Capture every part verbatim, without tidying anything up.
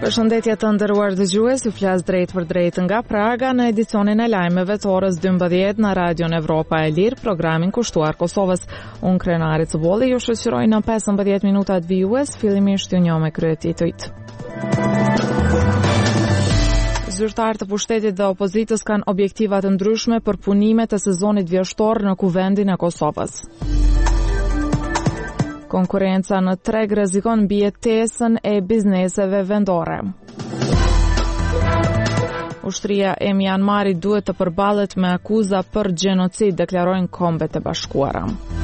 Përshëndetje të nderuar dëgjues, ju flas drejt për drejt nga Praga në edicionin e lajmeve të orës dymbëdhjetë në Radion Evropa e Lirë, programin kushtuar Kosovës. Unë Krenari Cubolli ju shoqëroj në pesëmbëdhjetë minutat vijues, fillimisht ju njoh me kryetitujt. Zyrtarë të pushtetit dhe opozitës kanë objektiva të ndryshme për punimet e sezonit vjeshtor në kuvendin e Kosovës. Konkurenca në treg rrezikon mbijetesën e bizneseve vendore. Ushtria e Myanmarit duhet të përballet me akuza për gjenocid, deklarojnë Kombet e Bashkuara.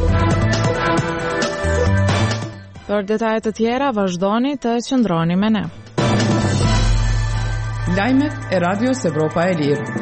Për detaje të tjera, vazhdoni të qëndroni me ne. Lajmet e Radios Evropa e Lirë.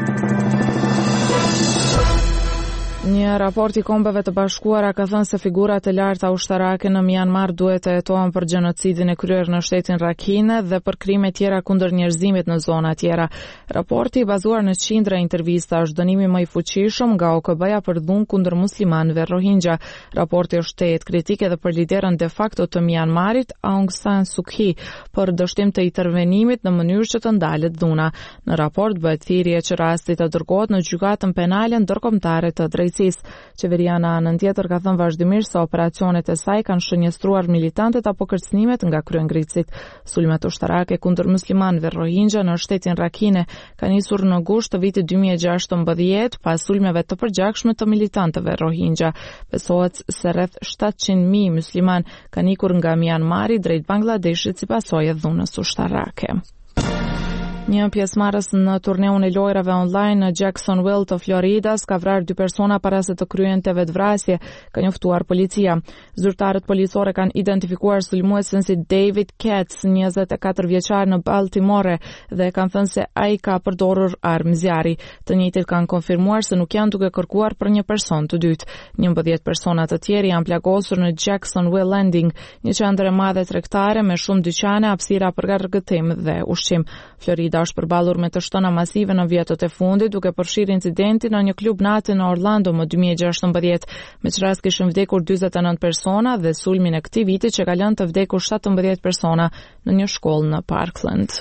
Një raport i Kombeve të Bashkuara ka thënë se figurat e larta ushtarake në Myanmar duhet të hetohen për gjenocidin e kryer në shtetin Rakhine dhe për krime tjera kundër njerëzimit në zona tjera. Raporti i bazuar në qindra intervista është dënimi më i fuqishëm nga O K B-ja për dhunë kundër muslimanëve Rohingya. Raporti është shtet kritik edhe për liderën de facto të Myanmarit, Aung San Suu Kyi, për dështim të intervenimit në mënyrë që të ndalet dhuna. Në raport bëhet thirrje që rasti të dërgohet në gjykatën penale ndërkombëtare të drejtësisë. Qeveria në anën tjetër ka thënë vazhdimisht se operacionet e saj kanë shënjestruar militantët apo kërcënimet nga kryengritësit. Sulmet ushtarake kundër muslimanëve Rohingya në shtetin Rakhine kanë nisur në gusht të vitit dy mijë e gjashtëmbëdhjetë pas sulmeve të përgjakshme të militantëve Rohingya. Besohet se rreth shtatëqind mijë musliman kanë ikur nga Myanmari drejt Bangladeshit si pasojë e dhunës ushtarake. Një pjesëmarrës në turneun e lojrave online në Jacksonville të Floridas ka vrarë dy persona para se të kryente vetvrasje, ka njoftuar policia. Zyrtarët policore kanë identifikuar sulmuesin si David Katz, njëzet e katër vjeçar në Baltimore, dhe kanë thënë se ai ka përdorur armë zjarri. Të njëjtit kanë konfirmuar se nuk janë duke kërkuar për një person të dytë. njëmbëdhjetë persona të tjerë janë plagosur në Jacksonville Landing, një qendër e madhe tregtare me shumë dyqane, hapësira për argëtim dhe ushqim. Florida është përballur me të shtëna masive në vjetët e fundit, duke përfshirë incidentin në një klub nati në Orlando më dy mijë e gjashtëmbëdhjetë. Me që rast kishin vdekur dyzet e nëntë persona dhe sulmin e këtij viti që ka lënë të vdekur shtatëmbëdhjetë persona në një shkollë në Parkland.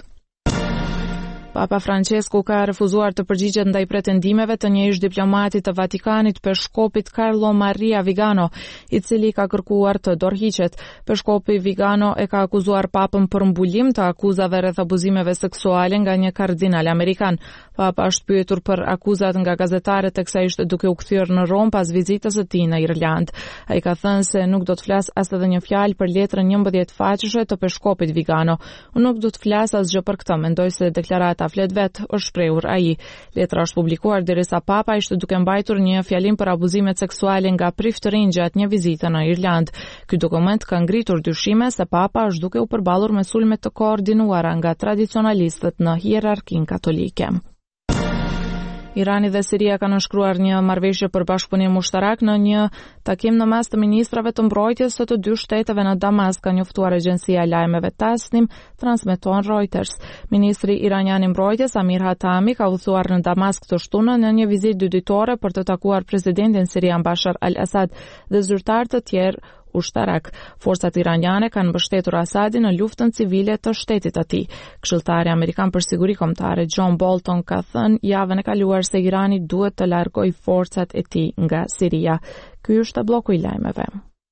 Papa Francesku ka refuzuar të përgjigjet ndaj pretendimeve të një ish diplomatit të Vatikanit, Peshkopit Carlo Maria Vigano, i cili ka kërkuar të dorëhiqet. Peshkopi Vigano e ka akuzuar papën për mbulim të akuzave rreth abuzimeve seksuale nga një kardinal amerikan. Papa është pyetur për akuzat nga gazetarët teksa ishte duke u kthyer në Rom pas vizitës së tij në Irland. Ai ka thënë se nuk do të flas as edhe një fjalë për letrën njëmbëdhjetë faqeshë të Peshkopit Vigano. Unë nuk do të flas asgjë për këtë, mendoj se deklarata flet vet, është shprehur ai. Letra është publikuar derisa Papa ishte duke mbajtur një fjalim për abuzimet seksuale nga priftërinj gjatë një vizite në Irland. Ky dokument ka ngritur dyshime se Papa është duke u përballur me sulme të koordinuara nga tradicionalistët në hierarkinë katolike. Irani dhe Siria kanë nënshkruar një marrëveshje për bashkëpunim ushtarak në një takim në mes të ministrave të mbrojtjes së të dy shteteve në Damask, ka njoftuar agjencia e lajmeve Tasnim, transmeton Reuters. Ministri iranian i mbrojtjes Amir Hatami ka udhëtuar në Damask të shtunën në një vizitë dyditore për të takuar presidentin sirian Bashar al-Assad dhe zyrtar të tjerë ushtarak. Forcat iraniane kanë mbështetur Asadin në luftën civile të shtetit të tij. Këshilltari amerikan për siguri kombëtare John Bolton ka thënë javën e kaluar se Irani duhet të largojë forcat e tij nga Siria. Ky është bloku i lajmeve.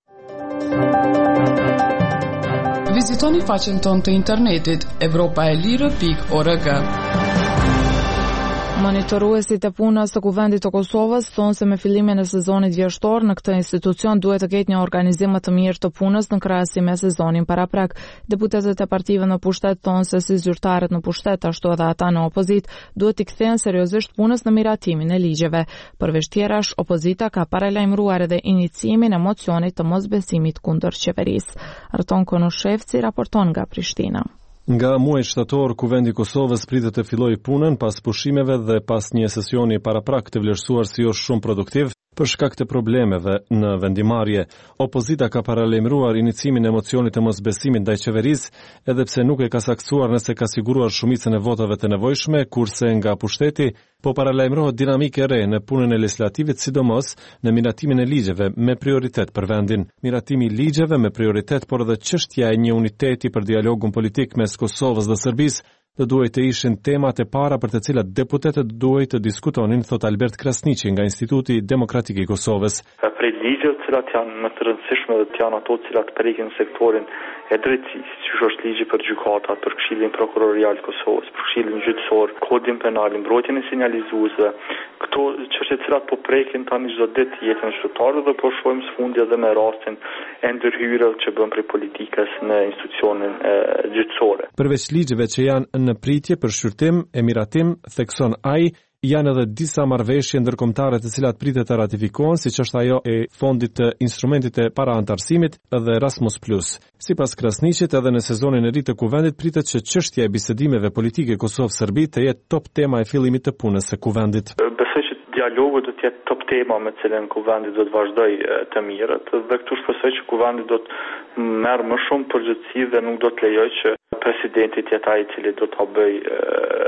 Vizitoni faqen tonë të internetit evropaelire pikë org. Monitoruesit e punës të Kuvendit të Kosovës thonë se me fillimin e sezonit vjeshtor në këtë institucion duhet të ketë një organizim më të mirë të punës në krahasim me sezonin paraprak. Deputetët e partive në pushtet thonë se si zyrtarët në pushtet ashtu edhe ata në opozit duhet të kthehen seriozisht punës në miratimin e ligjeve. Përveç tjerash, opozita ka paralajmëruar edhe iniciimin e mocionit të mosbesimit kundër qeverisë. Arton Konoshevci raporton nga Prishtina. Nga muaj shtator, Kuvendi i Kosovës pritet të fillojë punën pas pushimeve dhe pas një sesioni paraprak të vlerësuar si jo shumë produktiv. Për shkak të problemeve në vendimarrje, opozita ka paralajmëruar iniciimin e mocionit të mosbesimit ndaj qeverisë, edhe pse nuk e ka saktuar nëse ka siguruar shumicën e votave të nevojshme, kurse nga pushteti po paralajmërohet dinamikë e re në punën e legislativit, sidomos në miratimin e ligjeve me prioritet për vendin. Miratimi i ligjeve me prioritet, por edhe çështja e një uniteti për dialogun politik mes Kosovës dhe Serbisë të duhet të ishin temat e para për të cilat deputetët duhet të diskutonin, thot Albert Krasniqi nga Instituti Demokratik i Kosovës. Prej ligjeve të cilat janë më të rëndësishme dhe të janë ato të cilat prekin sektorin e drejtësisë, siç është ligji për gjykatat, për Këshillin Prokurorial të Kosovës, për Këshillin Gjyqësor, Kodin Penal, mbrojtjen e sinjalizuesve. Këto çështje të cilat po prekin tani çdo ditë jetën e qytetarëve dhe po shohim sfundje edhe me rastin e ndërhyrjeve që bën prej politikës në institucionin e gjyqësore. Përveç ligjeve që janë në pritje për shqyrtim e miratim, thekson ai, janë edhe disa marrëveshje ndërkombëtare të cilat pritet të ratifikohen, siç është ajo e fondit të instrumentit të paraantarësimit dhe Erasmus plus. Sipas Krasniqit, edhe në sezonin e ri të kuvendit pritet që çështja e bisedimeve politike Kosovë-Serbi të jetë top tema e fillimit të punës së kuvendit. Besoj që dialogu do të jetë top tema me cilën kuvendi do të vazhdojë të mirët, dhe këtu shpresoj që kuvendi do të merr më shumë përgjegjësi dhe nuk do të lejojë që presidenti të jetë ai i cili do ta bëjë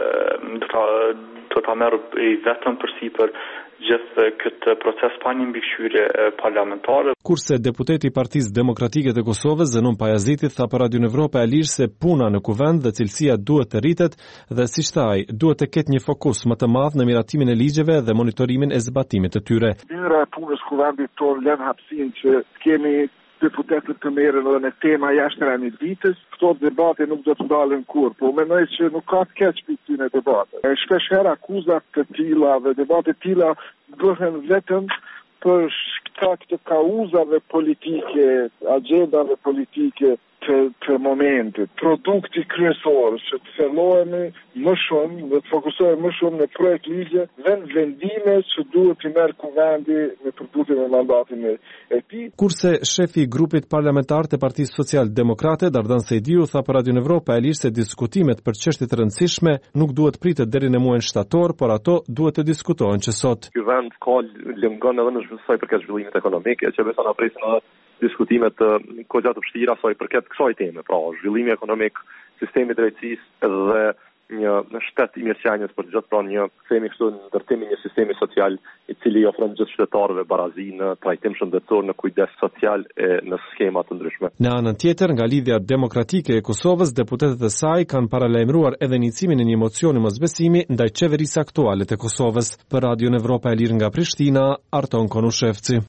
do ta do ta merr i vetëm përsipër gjithë këtë proces pa një mbikëqyrje parlamentare. Kurse deputeti i Partisë Demokratike të Kosovës, Zenon Pajaziti, tha për Radio Evropa e Lirë se puna në kuvend dhe cilësia duhet të rritet dhe, siç tha ai, duhet të ketë një fokus më të madh në miratimin e ligjeve dhe monitorimin e zbatimit të tyre. Dyra e punës kuvendit tonë lën hapësinë që kemi deputetët të merren edhe në tema jashtë renditës. Këto debate nuk do të ndalen kurrë, po mendoj që nuk ka të keq për këtyre debate. Shpesh herë akuzat të tilla dhe debate të tilla bëhen vetëm për shkak të kauzave politike, agendave politike të, të momentit. Produkti kryesor që të fillohemi më shumë dhe të fokusohemi më shumë në projekt ligje dhe në vendime që duhet të merr kuvendi në përputhje me mandatin e tij. Kurse shefi i grupit parlamentar të Partisë Social-Demokrate, Dardan Sejdiu, tha për Radio Evropa e Lirë se diskutimet për çështje të rëndësishme nuk duhet pritet deri në muajin shtator, por ato duhet të diskutohen që sot. Ky vend ka lëngon edhe në sa i përket zhvillimit ekonomik, që besoj na presin edhe diskutimet të kogja të vështira sa i përket kësaj teme, pra zhvillimi ekonomik, sistemi i drejtësisë dhe një shtet i mirëqenies për gjithë, pra një themi kështu ndërtimi një sistemi social i cili i ofron gjithë qytetarëve barazi në trajtim shëndetësor, në kujdes social e në skema të ndryshme. Në anën tjetër, nga Lidhja Demokratike e Kosovës, deputetët e saj kanë paralajmëruar edhe inicimin e një mocioni mosbesimi ndaj qeverisë aktuale të Kosovës. Për Radio Evropa e Lirë nga Prishtina, Arton Konushevci.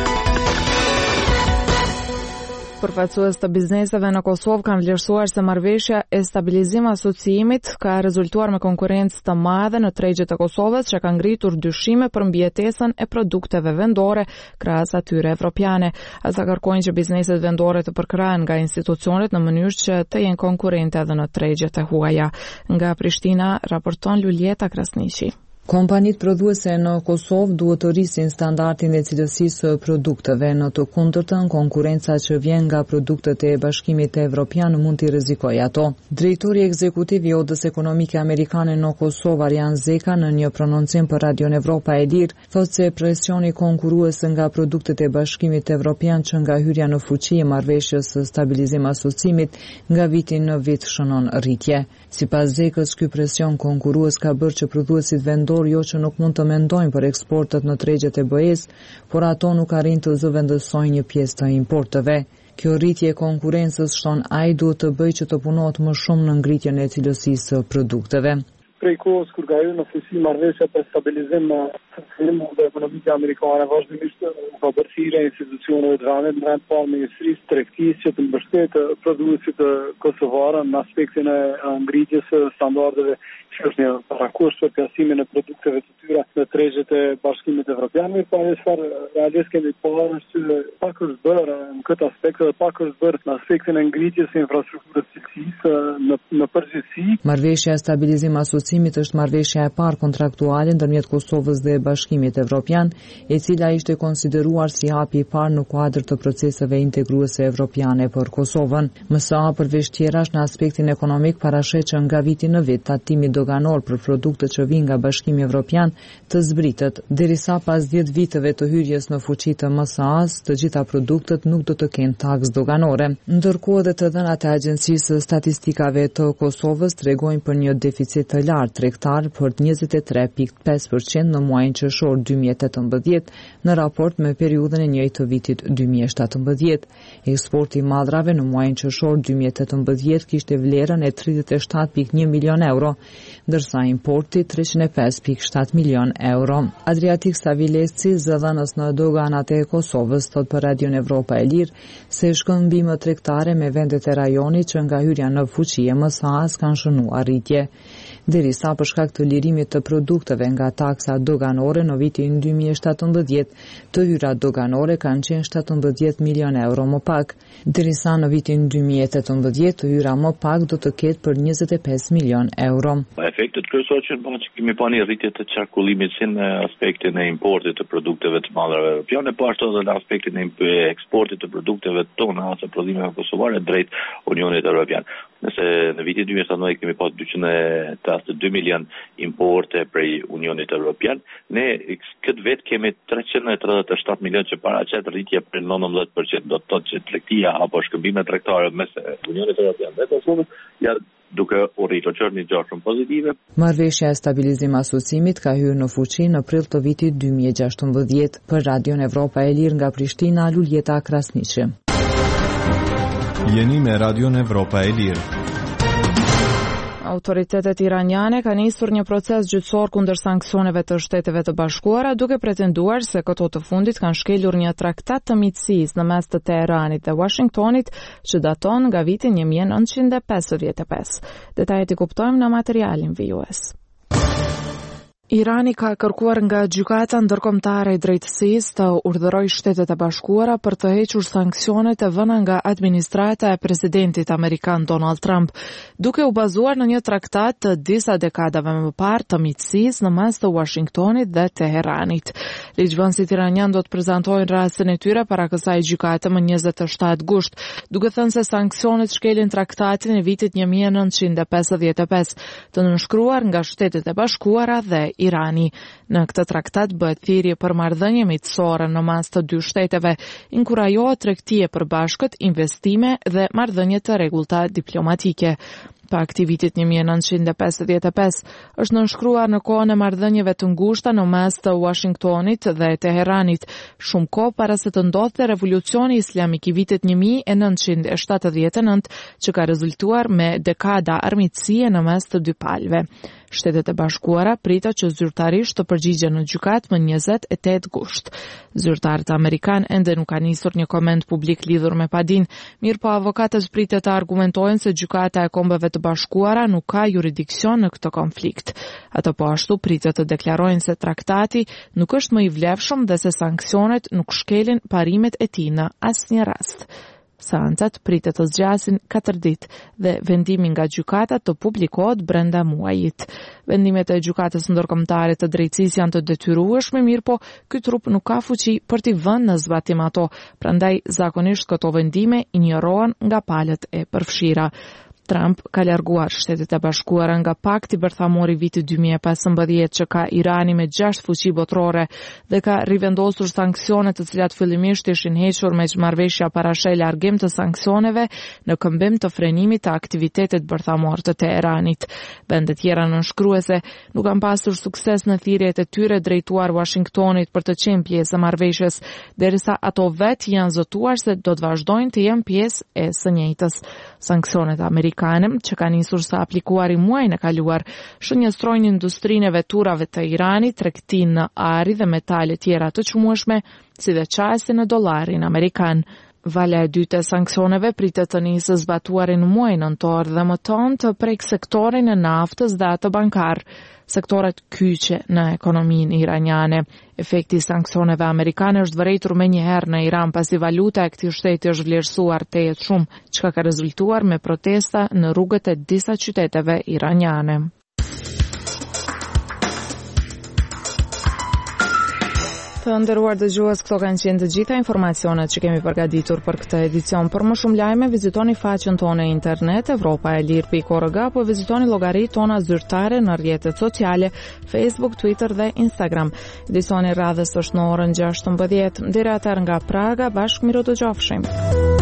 Përfaqësues të bizneseve në Kosovë kanë vlerësuar se marrëveshja e stabilizim asociimit ka rezultuar me konkurrencë të madhe në tregjet e Kosovës, që ka ngritur dyshime për mbijetesën e produkteve vendore krahas atyre evropiane. Ata kërkojnë që bizneset vendore të përkrahen nga institucionet në mënyrë që të jenë konkurrente edhe në tregjet e huaja. Nga Prishtina raporton Lulieta Krasniqi. Kompanitë prodhuese në Kosovë duhet të rrisin standardin e cilësisë së produkteve, në të kundërtën konkurenca që vjen nga produktet e Bashkimit Evropian mund t'i rrezikojë ato. Drejtori ekzekutiv i Odës Ekonomike Amerikane në Kosovë, Arjan Zeka, në një prononcim për Radio Evropa e Lirë, thotë se presioni konkurrues nga produktet e Bashkimit Evropian që nga hyrja në fuqi e marrëveshjes së stabilizim asociimit nga viti në vit shënon rritje. Sipas Zekës, ky presion konkurrues ka bërë që prodhuesit vendor jo që nuk mund të mendojnë për eksportet në tregjet e B E-s, por ato nuk arrin të zëvendësojnë një pjesë të importeve. Kjo rritje e konkurrencës, shton ai, duhet të bëjë që të punohet më shumë në ngritjen e cilësisë së produkteve. Prej kohës kur ka hyrë në fuqi marrëveshja për stabilizim dhe ekonomike amerikane, vazhdimisht ka bërë thirrje institucioneve të vendit, në rend parë Ministrisë së Tregtisë që të mbështetë prodhuesit kosovarë në aspektin e ngritjes së standardeve, që është një parakusht për plasimin e produkteve të tyre në tregjet e Bashkimit Evropian. Mirë, pa çfarë realisht kemi parë që pak është bërë në këtë aspekt dhe pak është bërë në aspektin e ngritjes së infrastrukturës cilësisë në në përgjithësi. Marrëveshja e stabilizim asociimit është marrëveshja e parë kontraktuale ndërmjet Kosovës dhe Bashkimit Evropian, e cila ishte konsideruar konsideruar si hapi i parë në kuadër të proceseve integruese evropiane për Kosovën. M S A përveç tjerash në aspektin ekonomik parashet që nga viti në vit tatimi doganor për produktet që vijnë nga Bashkimi Evropian të zbritet, derisa pas dhjetë viteve të hyrjes në fuqi të M S A-s, të gjitha produktet nuk do të kenë taks doganore. Ndërkohë edhe të dhënat e Agjencisë Statistikave të Kosovës tregojnë për një deficit të lartë tregtar për njëzet e tre pikë pesë përqind në muajin qershor dy mijë e tetëmbëdhjetë në raport me periudhën e njëjtë të vitit dy mijë e shtatëmbëdhjetë. Eksporti i madrave në muajin qershor dy mijë e tetëmbëdhjetë kishte vlerën e tridhjetë e shtatë pikë një milion euro, ndërsa importi treqind e pesë pikë shtatë milion euro. Adriatik Savilesi, zëdhënës në doganat e Kosovës, thot për Radion Evropa e Lirë se shkëmbimet tregtare me vendet e rajonit që nga hyrja në fuqi e M S A-s kanë shënuar rritje. Derisa për shkak të lirimit të produkteve nga taksa doganore në vitin dy mijë e shtatëmbëdhjetë, të hyrat doganore kanë qenë shtatëmbëdhjetë milion euro më pak, derisa në vitin dy mijë e tetëmbëdhjetë të hyra më pak do të ketë për njëzet e pesë milion euro. Efektet kryesor që në që kemi pa një rritje të qarkullimit si në aspektin e importit të produkteve të madrave europiane, po ashtu edhe në aspektin e eksportit të produkteve tona ose prodhimeve kosovare drejt Unionit Evropian. Nëse në vitin dy mijë e shtatëmbëdhjetë kemi pas dyqind e tridhjetë e dy milion importe prej Unionit Evropian, ne këtë vit kemi treqind e tridhjetë e shtatë milion që paraqet rritje për nëntëmbëdhjetë përqind. Do të thotë që tregtia apo shkëmbimet tregtare mes Unionit Evropian dhe Kosovës janë duke u rritur që është një gjë shumë pozitive. Marrëveshja e stabilizim asociimit ka hyrë në fuqi në prill të vitit dy mijë e gjashtëmbëdhjetë. Për Radion Evropa e Lirë nga Prishtina, Luljeta Krasniqi. Jeni me Radion Evropa e Lirë. Autoritetet iraniane kanë nisur një proces gjyqësor kundër sanksioneve të Shteteve të Bashkuara, duke pretenduar se këto të fundit kanë shkelur një traktat të miqësisë në mes të Teheranit dhe Washingtonit që daton nga viti një mijë e nëntëqind e pesëdhjetë e pesë. Detajet i kuptojmë në materialin vijues. Irani ka kërkuar nga gjykata ndërkombëtare e drejtësisë të urdhërojë Shtetet e Bashkuara për të hequr sanksionet e vëna nga administrata e presidentit amerikan Donald Trump, duke u bazuar në një traktat të disa dekadave më parë të miqësisë në mes të Washingtonit dhe Teheranit. Ligjvënësit iranian do të prezantojnë rastin e tyre para kësaj gjykate më njëzet e shtatë gusht, duke thënë se sanksionet shkelin traktatin e vitit një mijë e nëntëqind e pesëdhjetë e pesë, të nënshkruar nga Shtetet e Bashkuara dhe Irani. Në këtë traktat bëhet thirrje për marrëdhënie miqësore në mes të dy shteteve, inkurajohet tregti e përbashkët, investime dhe marrëdhënie të rregullta diplomatike. Pakti i vitit një mijë e nëntëqind e pesëdhjetë e pesë është nënshkruar në kohën e marrëdhënieve të ngushta në mes të Washingtonit dhe Teheranit, shumë kohë para se të ndodhte revolucioni islamik i vitit një mijë e nëntëqind e shtatëdhjetë e nëntë, që ka rezultuar me dekada armiqësie në mes të dy palëve. Shtetet e Bashkuara pritet që zyrtarisht të përgjigjen në gjykatë më njëzet e tetë gusht. Zyrtarët amerikan ende nuk kanë nisur një koment publik lidhur me padin, mirë po avokatët pritet të argumentojnë se gjykata e Kombeve të Bashkuara nuk ka jurisdiksion në këtë konflikt. Ato po ashtu pritet të deklarojnë se traktati nuk është më i vlefshëm dhe se sanksionet nuk shkelin parimet e tij në asnjë rast. Seancat pritet të zgjasin katër ditë dhe vendimi nga gjykata të publikohet brenda muajit. Vendimet e gjykatës ndërkombëtare të drejtësisë janë të detyrueshme, mirë po ky trup nuk ka fuqi për t'i vënë në zbatim ato, prandaj zakonisht këto vendime injorohen nga palët e përfshira. Trump ka larguar Shtetet e Bashkuara nga pakti bërthamor i vitit dy mijë e pesëmbëdhjetë që ka Irani me gjashtë fuqi botërore dhe ka rivendosur sanksionet të cilat fillimisht ishin hequr me marrëveshja parashë largim të sanksioneve në këmbim të frenimit të aktivitetit bërthamor të Teheranit. Vendet tjera nënshkruese nuk kanë pasur sukses në thirrjet e tyre drejtuar Washingtonit për të qenë pjesë e marrëveshjes, derisa ato vetë janë zotuar se do të vazhdojnë të jenë pjesë e së njëjtës. Sanksionet amerikane që kanë nisur sa aplikuar i muajin e kaluar shënjestrojnë industrinë e veturave të Iranit, tregtinë në ari dhe metale tjera të çmueshme, si dhe çastin në dollarin amerikan. Valja e dytë e sanksioneve pritet të nisë zbatuarin në muajin nëntor dhe më tonë të prek sektorin e naftës dhe atë bankar, sektoret kyçe në ekonominë iraniane. Efekti i sanksioneve amerikane është vërejtur me njëherë në Iran pasi valuta e këtij shteti është vlerësuar tejet shumë, çka ka rezultuar me protesta në rrugët e disa qyteteve iraniane. Të Të nderuar dëgjues, këto kanë qenë të gjitha informacionet që kemi përgatitur për këtë edicion. Për më shumë lajme, vizitoni faqen tonë e internet europa e lir pikë org apo vizitoni llogaritë tona zyrtare në rrjetet sociale Facebook, Twitter dhe Instagram. Edicioni radhës është në orën gjashtëmbëdhjetë. Deri atëherë nga Praga, bashkë miru të qofshim.